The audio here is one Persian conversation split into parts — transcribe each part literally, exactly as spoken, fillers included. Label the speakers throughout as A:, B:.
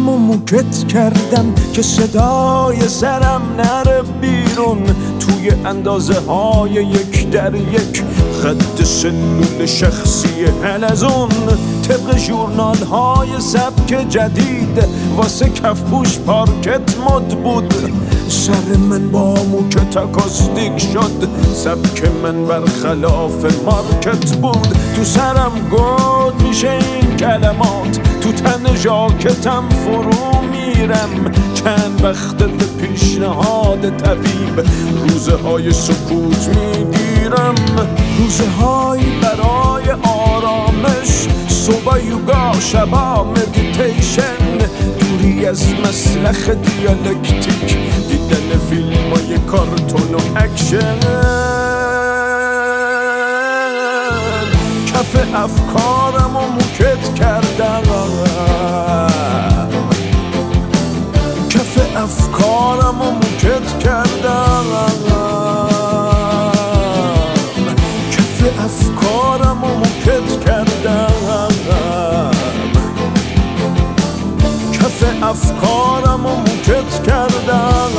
A: و موکت کردم که صدای سرم نره بیرون توی اندازه های یک در یک خط سلول شخصی حلزون طبق ژورنال های سبک جدید واسه کفپوش پارکت مد بود سر من با موکت اکاستیک شد سبک من برخلاف مارکت بود تو سرم گود میشه این کلمات تو تن ژاکتم فرو میرم چند وقت به پیشنهاد طبیب روزه های سکوت میگیرم روزه های برای آرامش صبح یوگا شبا مدیتیشن دوری از مسلخ دیالکتیک دیدن فیلم های کارتون و اکشن کف افکارم و موکت کردم کف افکارم و موکت کردم کف افکارم و موکت کردم کف افکارم و موکت کردم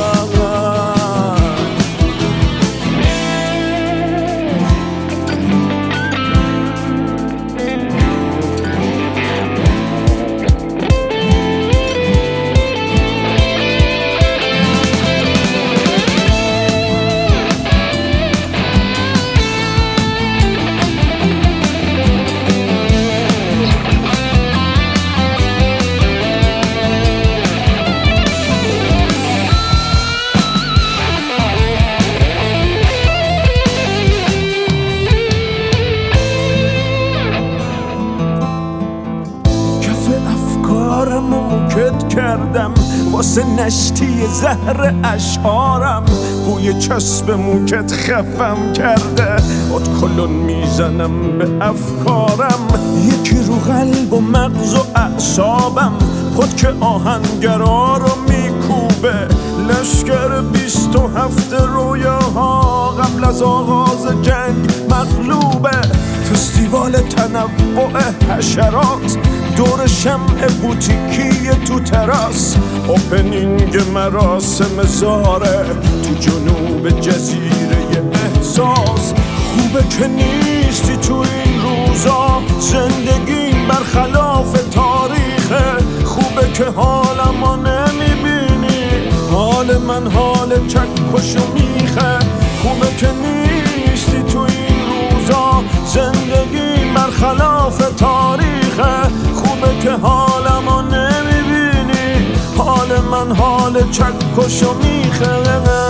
A: افکارم و موکت کردم واسه نشتی زهر اشعارم بوی چسب موکت خفم کرده ادکلون میزنم به افکارم یکی رو قلب و مغز و اعصابم پدک آهنگرا رو میکوبه لشکر بیست و هفت رویاها قبل از آغاز جنگ مغلوبه فستیوال تنوع حشرات دور شمع بوتیکی تو تراس اوپنینگ مراسم زاره تو جنوب جزیره احساس خوبه که نیستی تو این روزا زندگیم برخلاف تاریخه خوبه که حالمو نمیبینی حال من حال چکش و میخه خوبه که نیستی تو این روزا زندگیم برخلاف تاریخه خوبه که حالمو نمیبینی حال من حال چکش و میخه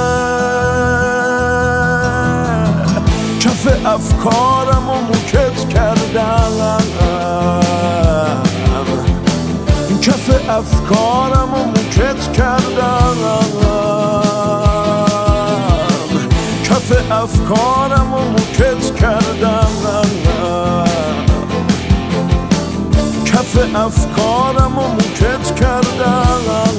A: کف افکارم و موکت کردم کف افکارم و موکت کردم کف افکارم و موکت کردم کف افکارم و موکت کردم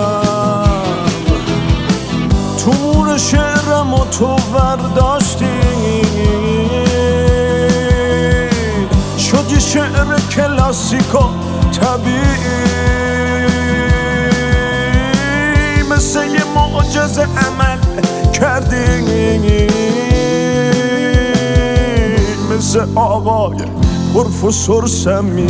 A: تو مور شعرم و تو برداشتی شد یه شعر کلاسیک و طبیعی مثل یه معجزه عمل کردی مثل آقای پروفسور سمی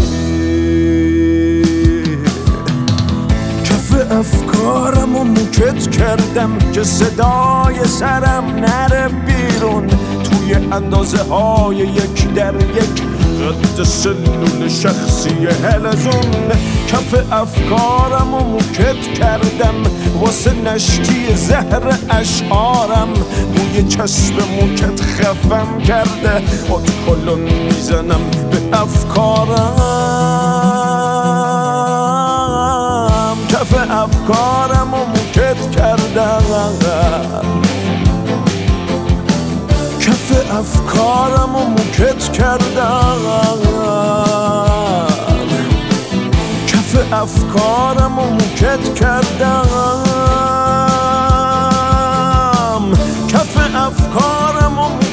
A: کف افکارم و موکت کردم که صدای سرم نره بیرون توی اندازه های یک در یک قد سلول شخصی حلزون کف افکارم و موکت کردم واسه نشتی زهر اشعارم بوی چسب موکت خفم کرده ادکلون میزنم به افکارم کف افکارم و موکت کردم کف افکارم و موکت کردم کف افکارم و موکت کردم کف افکارم و